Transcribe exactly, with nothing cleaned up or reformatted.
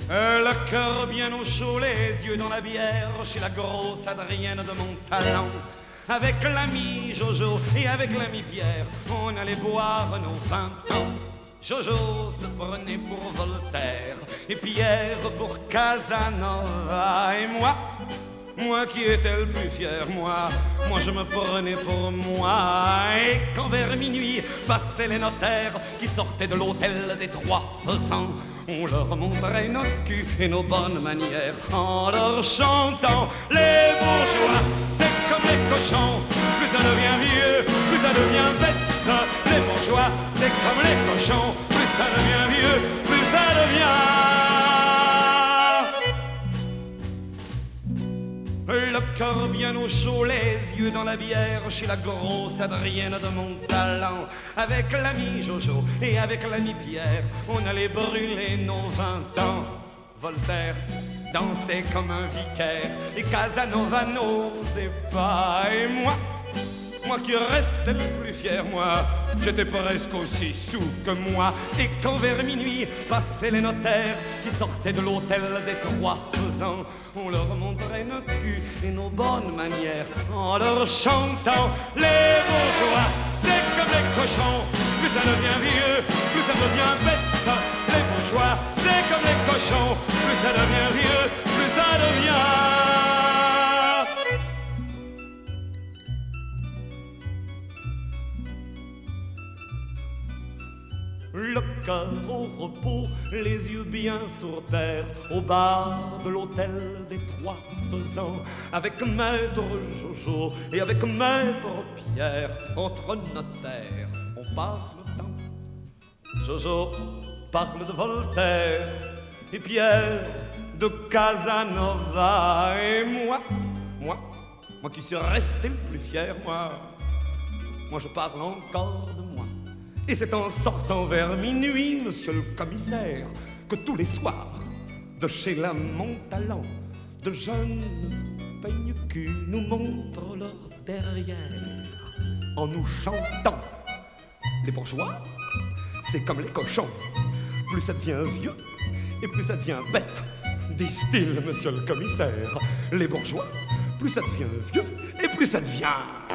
Euh, le cœur bien au chaud, les yeux dans la bière, chez la grosse Adrienne de mon talent. Avec l'ami Jojo et avec l'ami Pierre, on allait boire nos vingt ans. Jojo se prenait pour Voltaire et Pierre pour Casanova. Et moi, moi qui étais le plus fier, moi, moi je me prenais pour moi. Et quand vers minuit passaient les notaires qui sortaient de l'hôtel des Trois Faisans, on leur montrait notre cul et nos bonnes manières en leur chantant les bourgeois. C'est comme les cochons, plus ça devient vieux, plus ça devient bête. Les bourgeois, c'est comme les cochons, plus ça devient vieux, plus ça devient. Le cœur bien au chaud, les yeux dans la bière, chez la grosse Adrienne de mon talent. Avec l'ami Jojo et avec l'ami Pierre, on allait brûler nos vingt ans. Voltaire dansait comme un vicaire et Casanova n'osait pas. Et moi, moi qui restais le plus fier, moi, j'étais presque aussi sous que moi. Et quand vers minuit passaient les notaires qui sortaient de l'hôtel des Trois Faisans, on leur montrait notre cul et nos bonnes manières en leur chantant les bourgeois. C'est comme les cochons, plus ça devient vieux, plus ça devient bête. Les bourgeois, c'est comme les cochons, plus ça devient vieux, plus ça devient. Le cœur au repos, les yeux bien sur terre, au bar de l'hôtel des Trois Faisans, avec maître Jojo et avec maître Pierre, entre notaires, on passe le temps. Jojo parle de Voltaire et Pierre de Casanova. Et moi, moi, moi qui suis resté le plus fier, moi, moi je parle encore de moi. Et c'est en sortant vers minuit, monsieur le commissaire, que tous les soirs, de chez la Montalent, de jeunes peigne-cul nous montrent leur derrière, en nous chantant. Les bourgeois, c'est comme les cochons, plus ça devient vieux et plus ça devient bête, disent-ils, monsieur le commissaire. Les bourgeois, plus ça devient vieux et plus ça devient...